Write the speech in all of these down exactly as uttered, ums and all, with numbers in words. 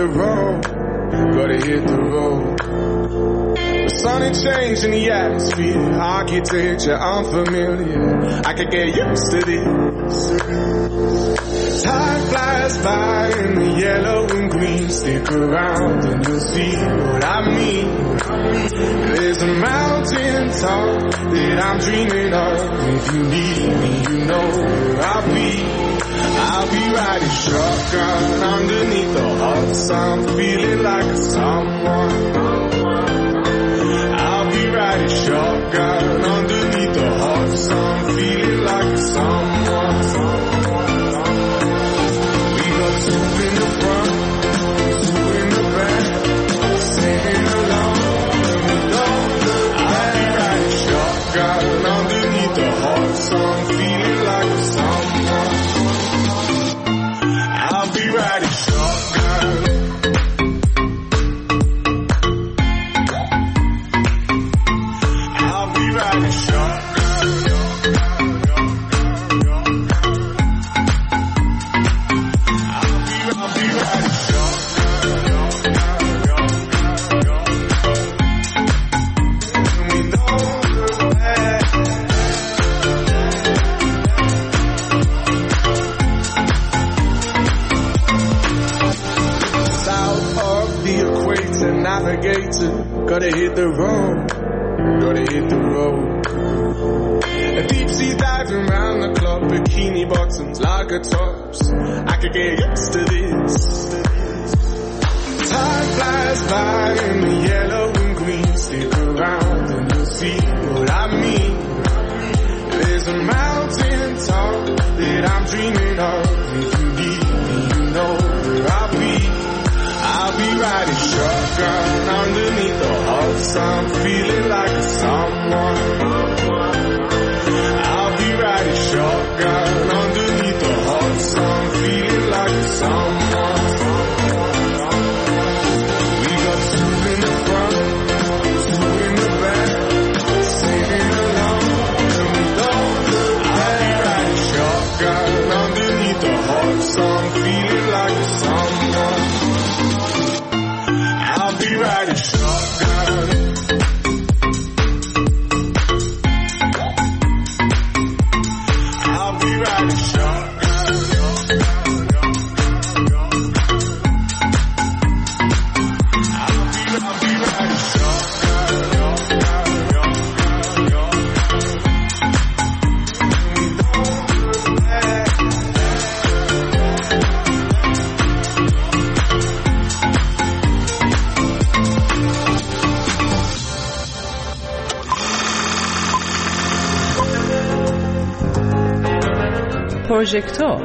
the road, gotta hit the road. The sun ain't changing the atmosphere, architecture unfamiliar. I could get used to this. Time flies by in the yellow and green. Stick around and you'll see what I mean. There's a mountain top that I'm dreaming of. If you need me, you know where I'll be. I'll be riding shotgun underneath the hot sun, feeling like a someone. I'll be riding shotgun underneath the hot sun, feeling like a someone. We got two in the front, two in the back, singing along. I'll be riding shotgun underneath the hot sun, feeling like a someone. I'll be riding shotgun. I'll be riding shotgun. I'll be, I'll be riding shotgun. We know the way. Navigator, gotta hit the road, gotta hit the road. A deep sea diving round the clock, bikini bottoms, lager tops. I could get used to this. Time flies by in the yellow and green. Stick around and you'll see what I mean. There's a mountain top that I'm dreaming of. If you need me, you know where I'll be. I'll be riding shotgun underneath the hot sun, feeling like a someone. I'll be riding shotgun underneath the hot sun, feeling like a someone. We got two in the front, two in the back, singing along, and we don't look back. I'll be riding shotgun underneath the hot sun, feeling like a someone. I'll be riding shotgun. I'll be riding shotgun. I'll be, I'll be riding shotgun. We don't look back. پروژکتور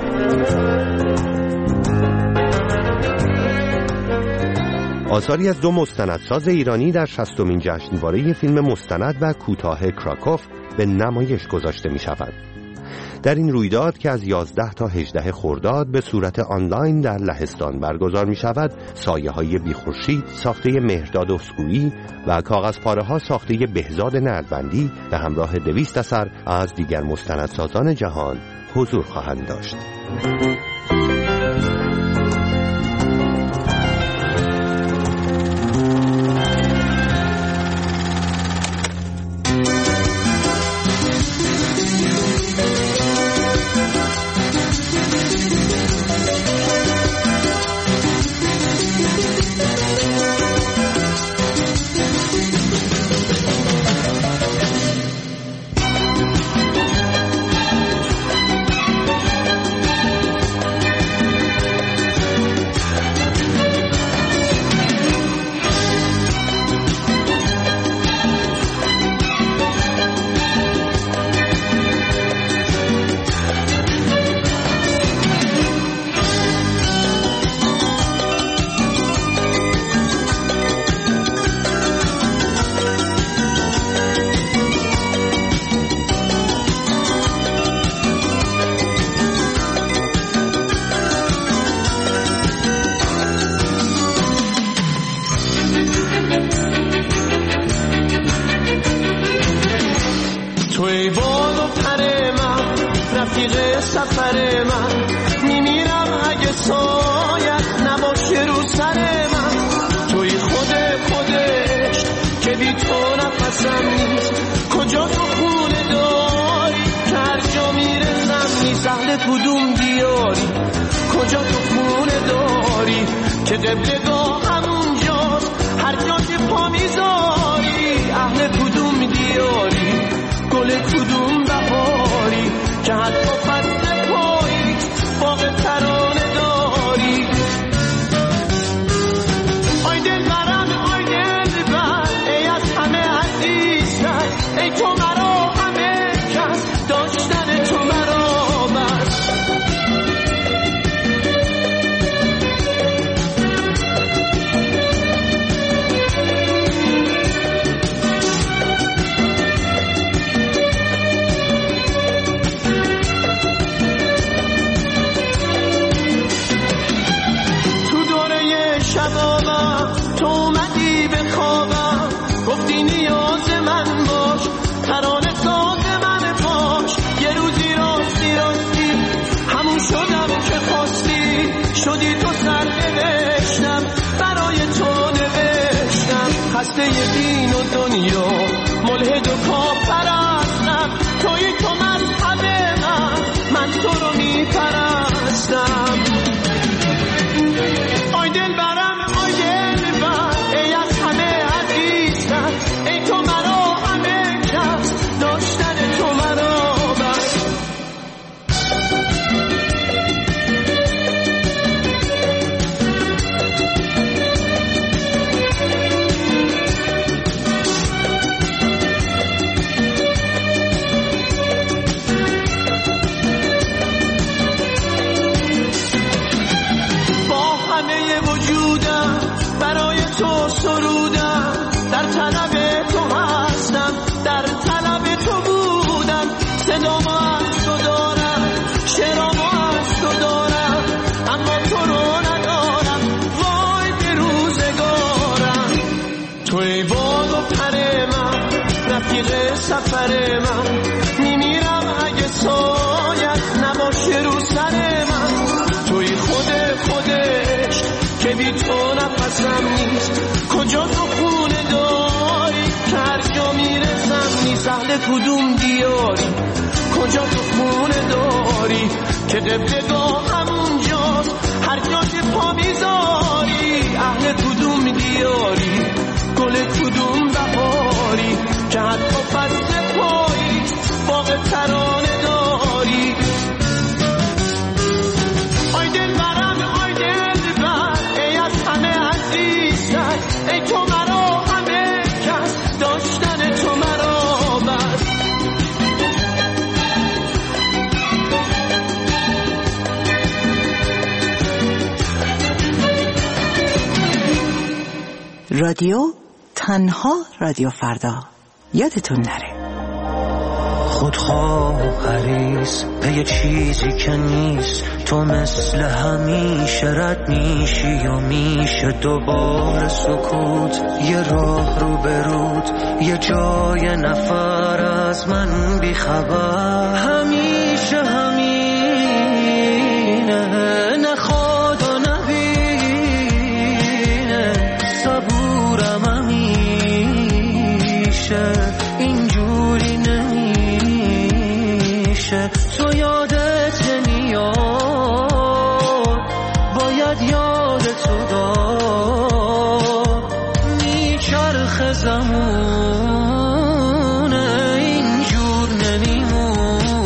آثاری از دو مستندساز ایرانی در شصتمین جشنواره فیلم مستند و کوتاه کراکوف به نمایش گذاشته می شود. در این رویداد که از یازده تا هجده خرداد به صورت آنلاین در لهستان برگزار می شود، سایه های بیخورشید ساخته مهرداد اسکویی و کاغذپاره ها ساخته بهزاد نردبندی به همراه دویست اثر از دیگر مستندسازان جهان حضور خواهند داشت. توی باد و پر من رفیق سفر من میمیرم اگه سایت نباشه رو سر نفسم نیست کجا تو خونه داری که هر جا میرسم نیست اهل کدوم دیاری کجا تو خونه داری که قبلگاه همونجاست هر جا که پا میذاری اهل کدوم دیاری گل کدوم بهاری که حتی فصل پایی باغ ترانه داری آی دل برم آی دل بر ای از همه عزیزتر ای تو مرا همه کس داشتن تو مرا بس شبابم تو اومدی به خوابم گفتی نیاز من باش ترانه ساز من باش یه روزی راستی راستی همون شدم که خواستی شدی تو سر نوشتم برای تو نوشتم خسته دین و دنیا ملحد و کافرستم توی تو مذهب من من تو رو میپرستم آی دل برم آی دل بر ای از همه عزیزتر ای تو مرا همه کس داشتن تو مرا بس برای تو سرودم در طلب تو هستم در طلب تو بودم صدامو از تو دارم شعرامو از تو دارم اما تو رو ندارم وای به روزگارم توی باد و پر من رفیق سفر من میمیرم اگه سایت نباشه رو سر من توی خود خودش که بی تو نفسم نیست کجا تو خونه داری که هر جا میرسم نیست اهل کدوم دیاری کجا تو خونه داری که قبلگاه همونجاست هر جا که پا میذاری اهل کدوم دیاری گل کدوم بهاری که حتی فصل پایی باغ ترانه داری آی دل برم آی دل بر ای از همه عزیزتر ای تو مرا همه کس داشتن تو مرا بس رادیو تنها رادیو فردا یادتون نره خودخواه و حریص به چیزی که نیست تو مثل همیشه رد میشی و میشه دوباره سکوت یه راه رو برود یه جای نفر از من بیخبر همیشه همینه نخواد و نبینه صبورم همیشه اینجوری نمیشه تو یادت نمیاد باید یاد تو داد میچرخ زمونه اینجور نمیمونه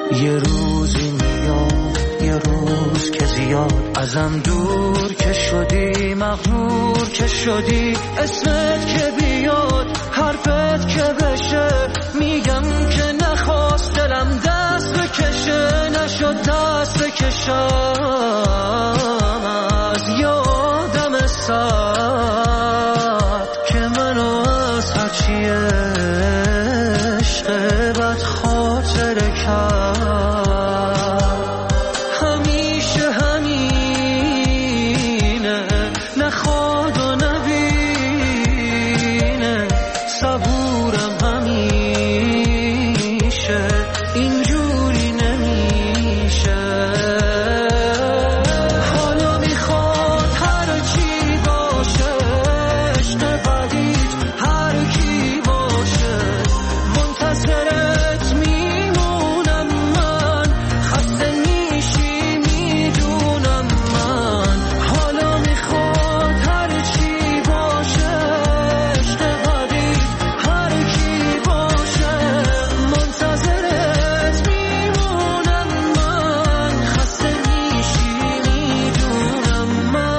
یه روزی میاد یه روز که زیاد ازم دور که شدی، مغرور که شدی، اسمت که بیاد حرفت که بشه، میگم که نخواست دلم دست بکشه، نشد دست بکشم از یادم ساعت که منو از هرچی عشق بد خاطره کرد. همیشه همینه، نخواد و نبینه، صبورم همیشه، اینجوری نمیشه. حالا میخواد هر چی باشه، عشق بدید هر کی باشه، منتظرت میمونم من، خسته میشی میدونم من. حالا میخواد هر چی باشه، عشق بدید هر کی باشه، منتظرت میمونم من، خسته میشی میدونم من.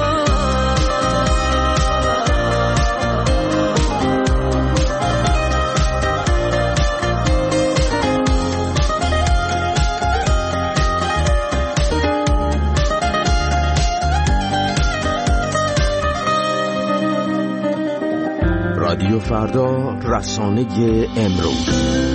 رادیو فردا، رسانه امروز.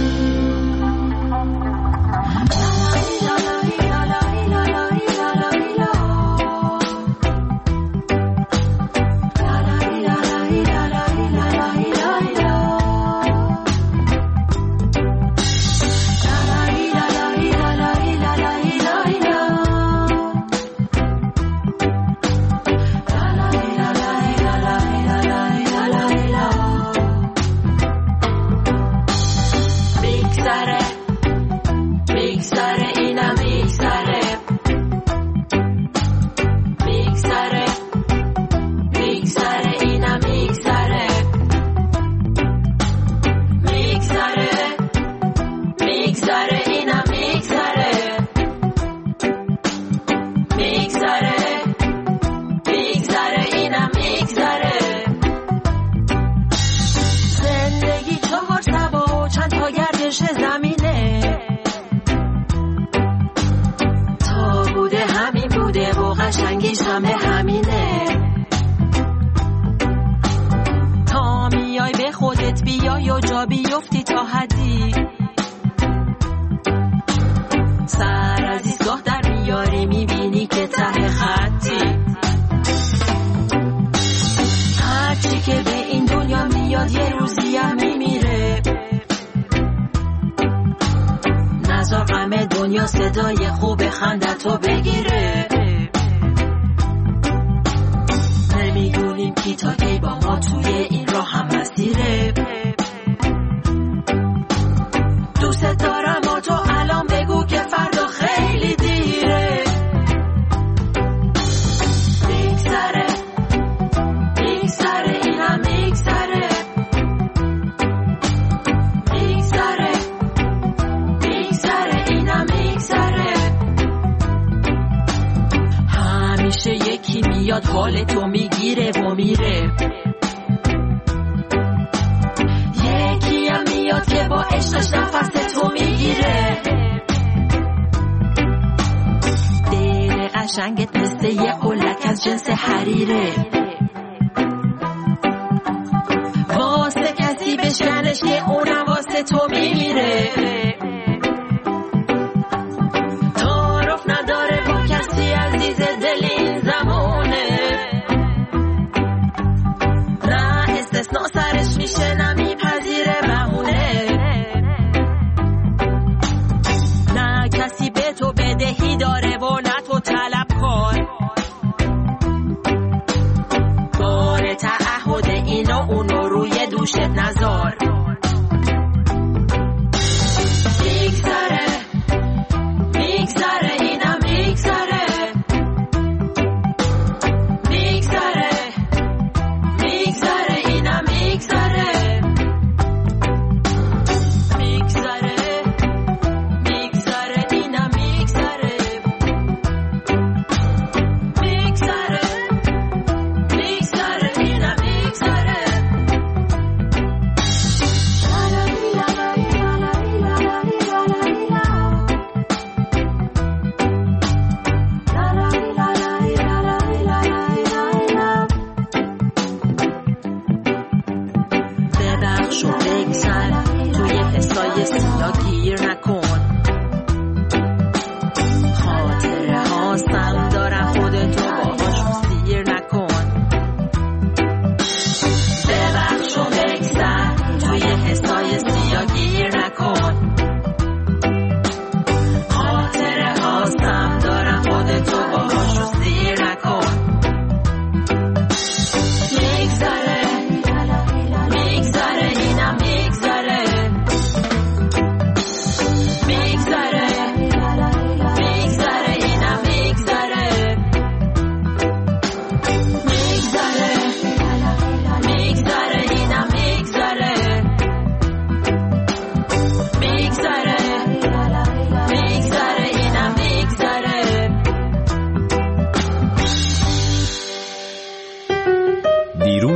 صدای خوب خندتو بگیره. نمیدونیم کی تا کی با ما توی این راه هم مسیره. دوست دارم و تو الان بگو که فردا خیلی دیره. میگذره میگذره اینم میگذره. میگذره میگذره اینم میگذره. همیشه یکی میاد حال تو میگیره و میره. یکی هم میاد که با عشقش نفس تو میگیره. دل قشنگت مثل یه قلک از جنس حریره. واسه کسی بشکنش که اونم واسه تو میمیره. تعارف نداره با کسی عزیز دل این زمانه. نه استثناء سرش میشه نه میپذیره بهونه. نه کسی به تو بدهی داره و نه تو طلب کار. بار تعهد اینو اونو روی دوشت نذار. میگذره میگذره اینم میگذره. میگذره میگذره اینم میگذره. میگذره میگذره اینم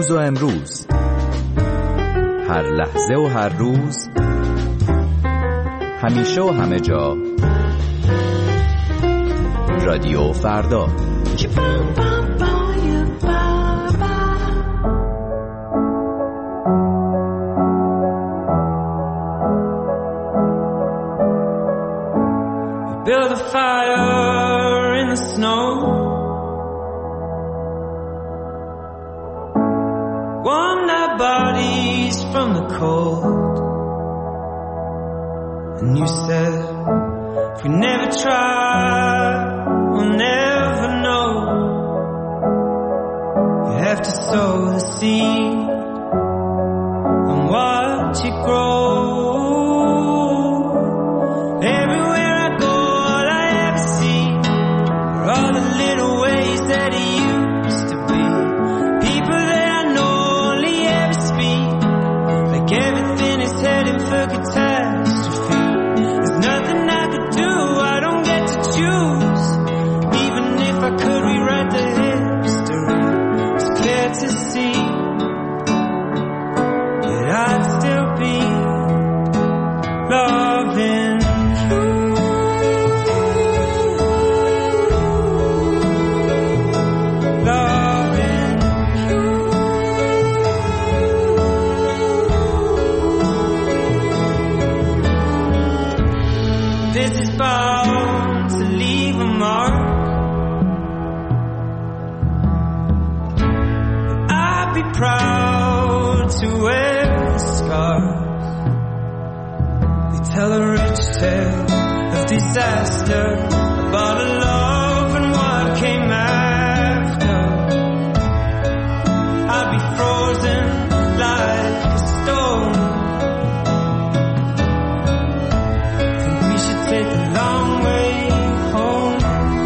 دیروز و امروز، هر لحظه و هر روز، همیشه و همه جا. رادیو فردا. Build a fire in the snow, warm their bodies from the cold. And you said, if we never try, we'll never know. You have to sow the seed and watch it grow. Everywhere I go, all I ever see are all the little ways that it used to be. People that I know only ever speak like everything is heading for catastrophe. There's nothing I could do, I don't get to choose. Even if I could rewrite the history, it's clear to see that I'd still be loving. This is bound to leave a mark. I'd be proud to wear the scars. They tell a rich tale of disaster, about a love and what came after. I'd be frozen like a stone. Take the long way home.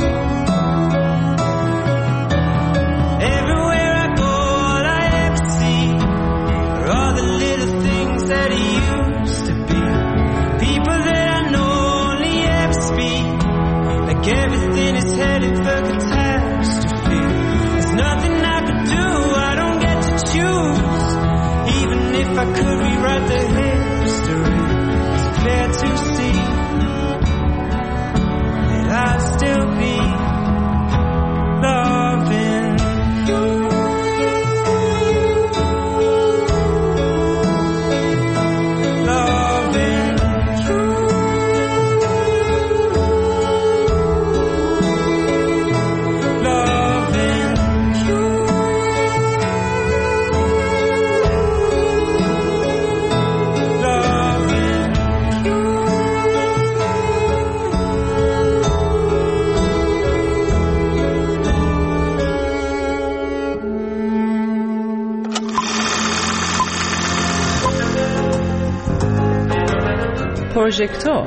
Everywhere I go, all I ever see are all the little things that it used to be. People that I know only ever speak like everything is headed for catastrophe. There's nothing I could do, I don't get to choose. Even if I could rewrite the history, it's clear to see I'd still be loving you. Loving you. Loving you. Loving you. پروژکتور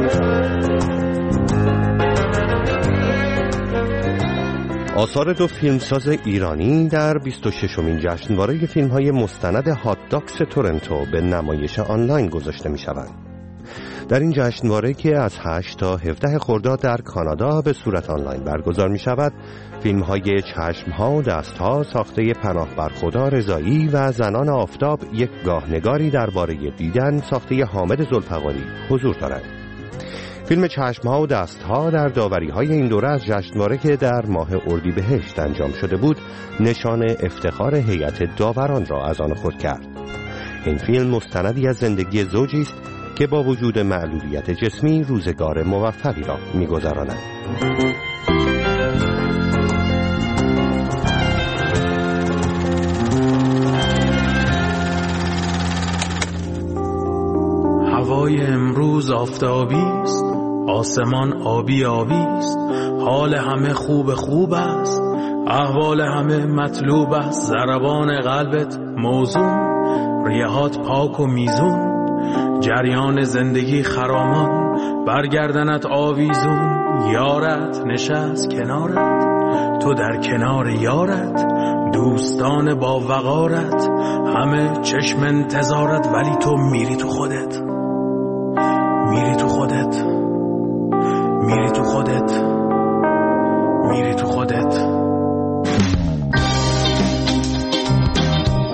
آثار دو فیلمساز ایرانی در بیست و ششمین جشنواره فیلم‌های مستند هات داکس تورنتو به نمایش آنلاین گذاشته می‌شوند. در این جشنواره که از هشت تا هفده خرداد در کانادا به صورت آنلاین برگزار می‌شود، فیلم‌های چشم‌ها و دست‌ها ساخته پناه بر خدا رضایی و زنان آفتاب یک گاهنگاری درباره دیدن ساخته حامد ذوالفقاری حضور دارد. فیلم چشم‌ها و دست‌ها در داوری‌های این دوره از جشنواره که در ماه اردیبهشت انجام شده بود، نشان افتخار هیئت داوران را از آن خود کرد. این فیلم مستندی از زندگی زوجی است که با وجود معلولیت جسمی روزگار موفقی را می‌گذراند. هوای امروز آفتابی است، آسمان آبی آبی است، حال همه خوب خوب است، احوال همه مطلوب است، ضربان قلبت موزون، ریهات پاک و میزون، جریان زندگی خرامان، برگردنت آویزون، یارت نشست کنارت، تو در کنار یارت، دوستان با وقارت، همه چشم انتظارت، ولی تو میری تو خودت، میری تو خودت، میری تو خودت، میری تو خودت.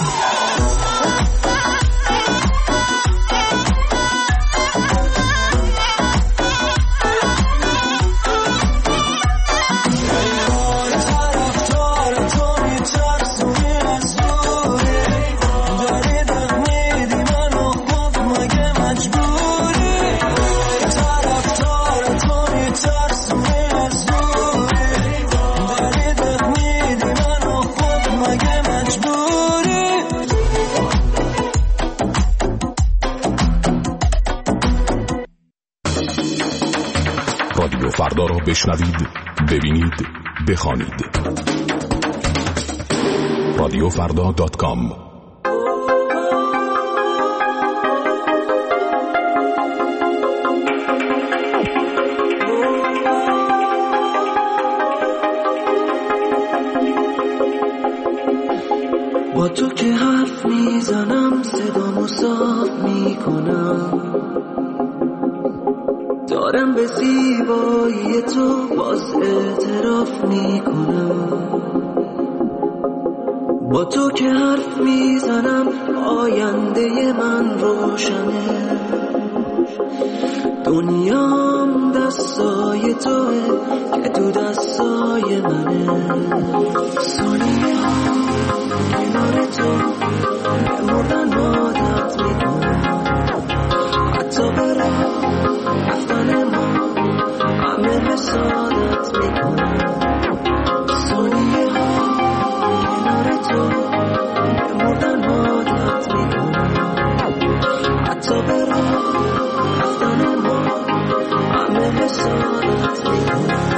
فردا را بشنوید، ببینید، بخوانید. رادیو فردا دات کام. با تو که حرف میزنم صدامو صاف میکنم، دارم به زیبایی تو باز اعتراف میکنم. با تو که حرف میزنم آینده من روشنه، دنیام دستای توه که تو دستای منه. ثانیه ها کنار تو به مردن عادت میکنم، حتی به راه رفتن ما همه حسادت میکنم. ثانیه ها کنار تو به مردن عادت میکنم، حتی به راه رفتن ما همه حسادت میکنم.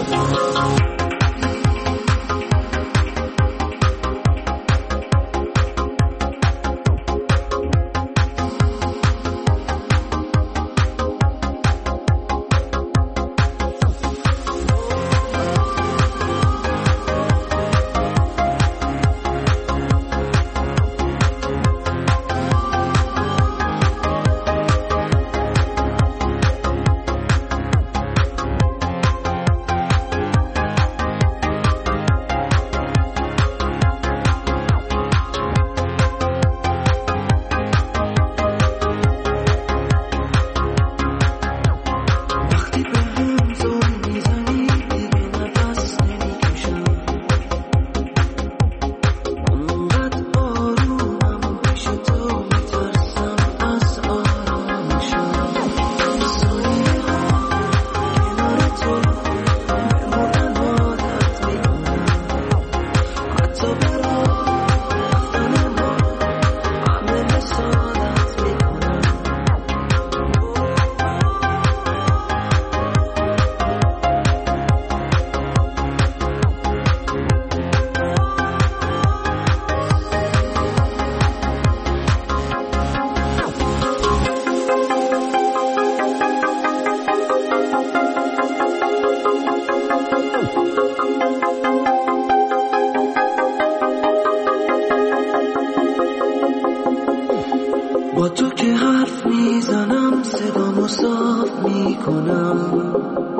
با تو که حرف میزنم صدامو صاف میکنم،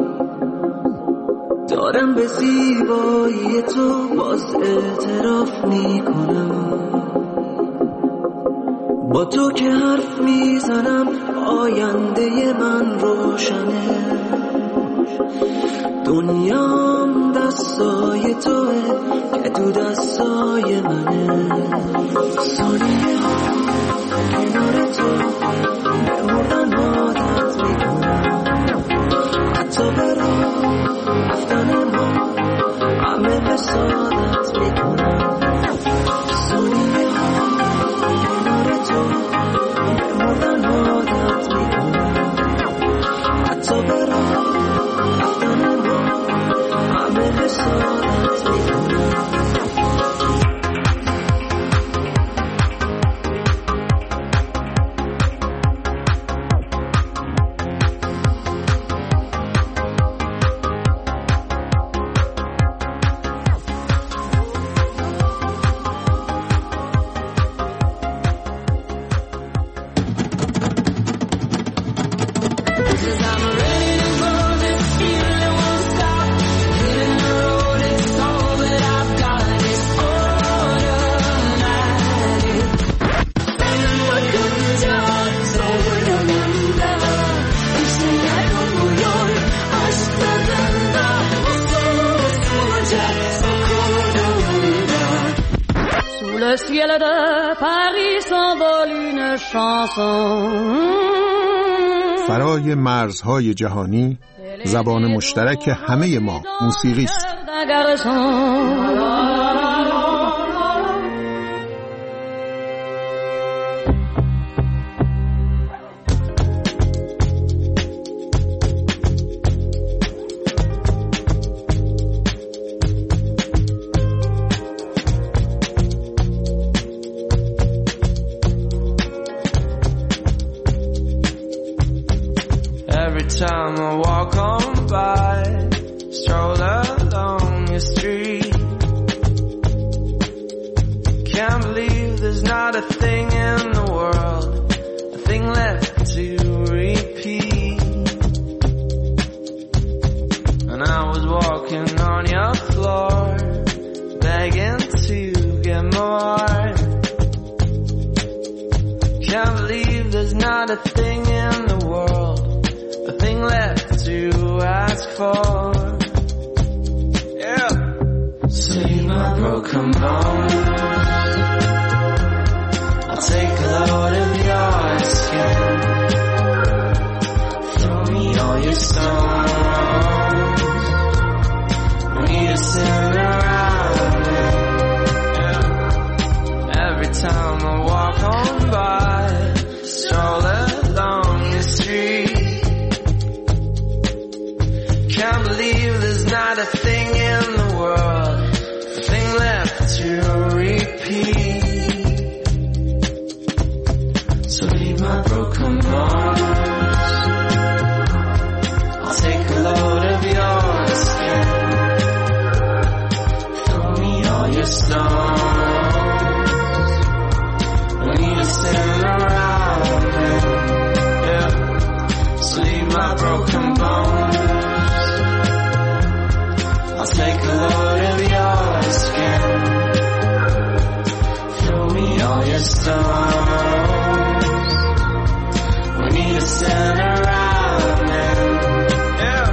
دارم به زیبایی تو باز اعتراف میکنم. با تو که حرف میزنم آینده من روشنه، دنیام دستای توه که تو دستای منه. ثانیه ها کنار تو به مردن عادت میکنم، حتی به راه رفتن ما همه حسادت میکنم. ثانیه ها کنار تو به مردن عادت میکنم، حتی به راه رفتن ما همه حسادت میکنم. le ciel de Paris s'envole une chanson. فرای مرزهای جهانی زبان مشترک همه ما موسیقی است. Time I walk on by, stroll along your street. Can't believe there's not a thing in the world, a thing left to repeat. And I was walking on your floor, begging to get more. Can't believe there's not a thing in the world, a thing left to ask for. Yeah. See my broken bones, I'll take a load of your skin. Throw me all your stones, we just sit around. Yeah. Every time I walk on by, stroll along the street. Can't believe there's not a thing in the world, a thing left to repeat. So leave my broken bones, I'll take a load of your skin. Throw me all your stones, we need to stand around them. Yeah. So leave my broken bones, take a load of your skin. Throw me all your stones, we need to stand around them. Yeah.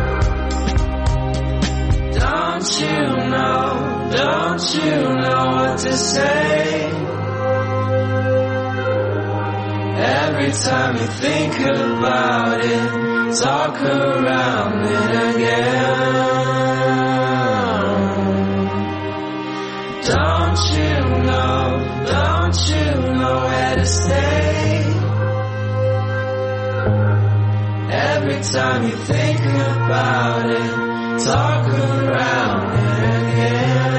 Don't you know, don't you know what to say? Every time you think about it, talk around it again. Don't you know, don't you know where to stay? Every time you think about it, talk around it again.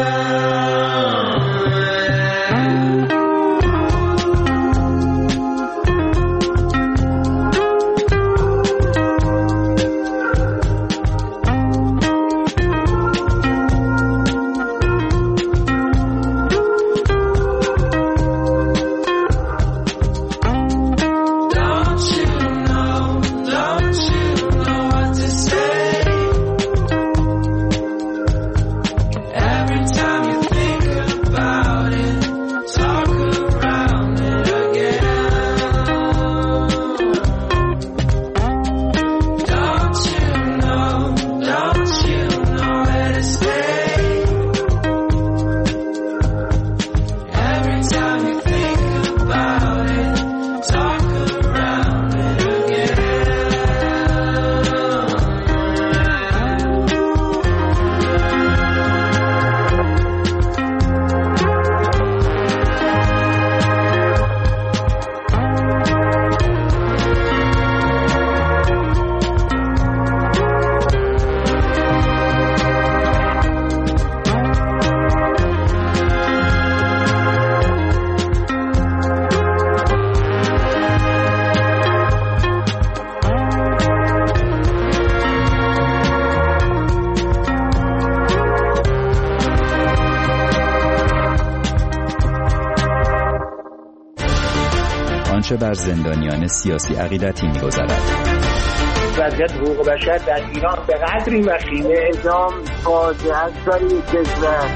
آنچه بر زندانیان سیاسی عقیدتی می‌گذرد. وضعیت حقوق بشر در ایران به قدری وخیمه، اعدام فاجعه است برای کشور.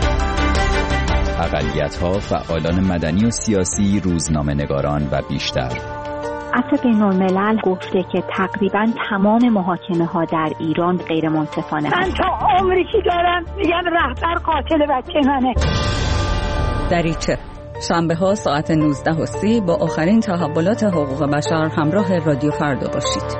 اقلیت‌ها، فعالان مدنی و سیاسی، روزنامه‌نگاران و بیشتر. عفو بین‌الملل گفته که تقریباً تمام محاکمه‌ها در ایران غیر منصفانه است. من تا عمری که دارم میگم رهبر قاتل بچه منه. دریچه شنبه ها ساعت نوزده و سی با آخرین تحولات حقوق بشر همراه رادیو فردا باشید.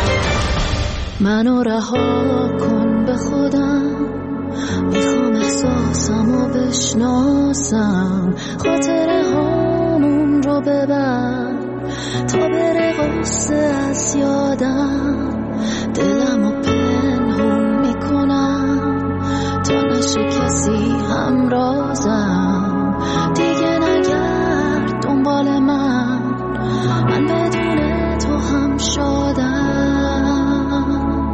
منو رها کن به خودم، میخوام احساسمو بشناسم، خاطره هامون رو ببر تا بره غصه از یادم، دلمو پنهون میکنم تا نشه کسی همرازم، دیگه نگرد دنبال من، من بدون تو هم شادم،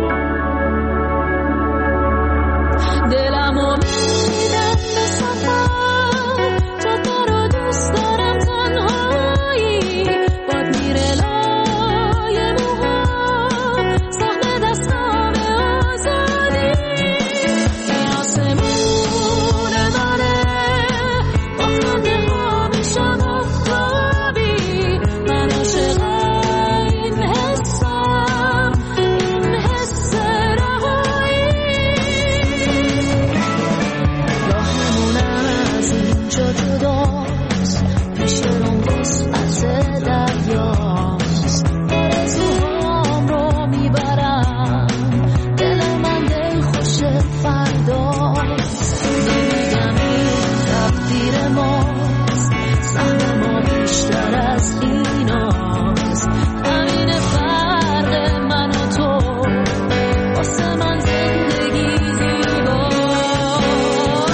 دلمو میدم به سفر، جاده رو دوست دارم تنهایی، باد میره لای موها، سهم دستام آزادی، این آسمون منه، با خنده ها میشم آفتابی، من عاشق این حسم، این حس رهایی، راهمون از اینجا جداست، پیش اون وسعت دریاست، آرزوهام رو میبرم، دل من دل خوش فرداست، نمیگم این تقدیر ماست، سهم ما بیشتر از ایناست، همین فرق من و تو، واسه من زندگی زیباست،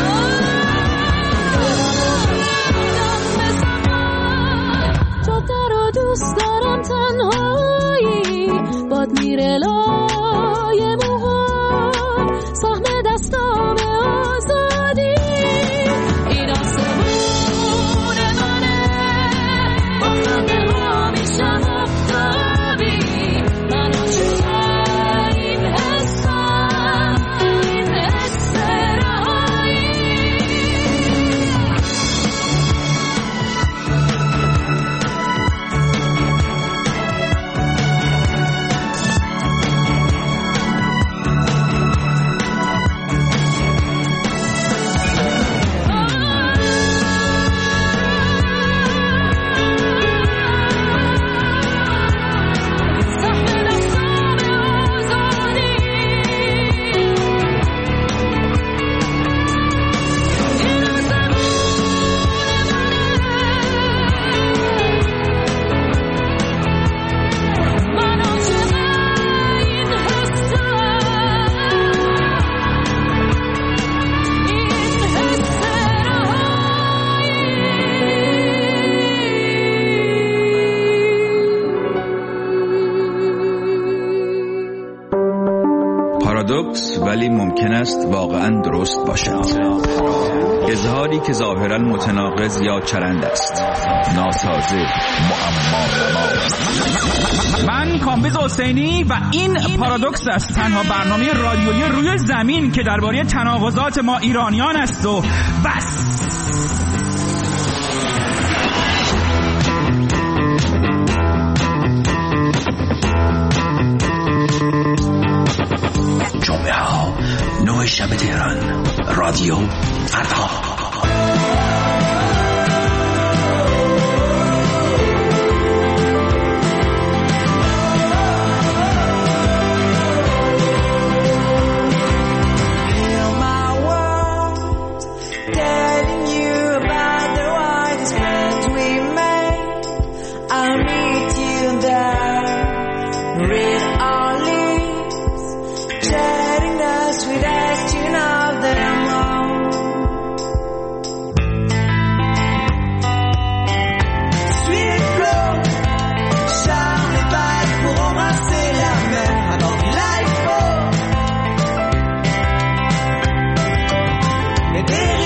جاده رو دوست دارم تنهایی، باد میره لای موها، سهم دستام آزادی، این آسمون منه، با خنده ها میشم آفتابی، من عاشق این حسم، این حس رهایی. پارادوکس ولی ممکن است واقعا درست باشد. اظهاری که ظاهرا متناقض یا چرند است، ناسازه، معما نما. من کامبیز حسینی و این, این پارادوکس است، تنها برنامه رادیویی روی زمین که درباره تناقضات ما ایرانیان است و بس. جمعه ها نه شب تهران، رادیو فردا.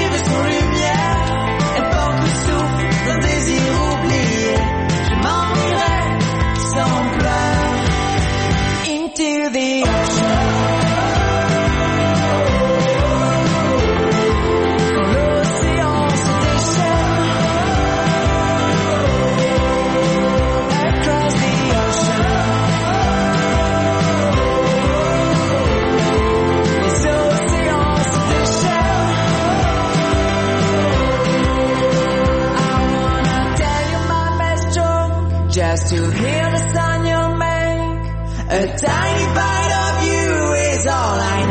Des désir oublié, je m'en just to hear the sound you make. A tiny bite of you is all I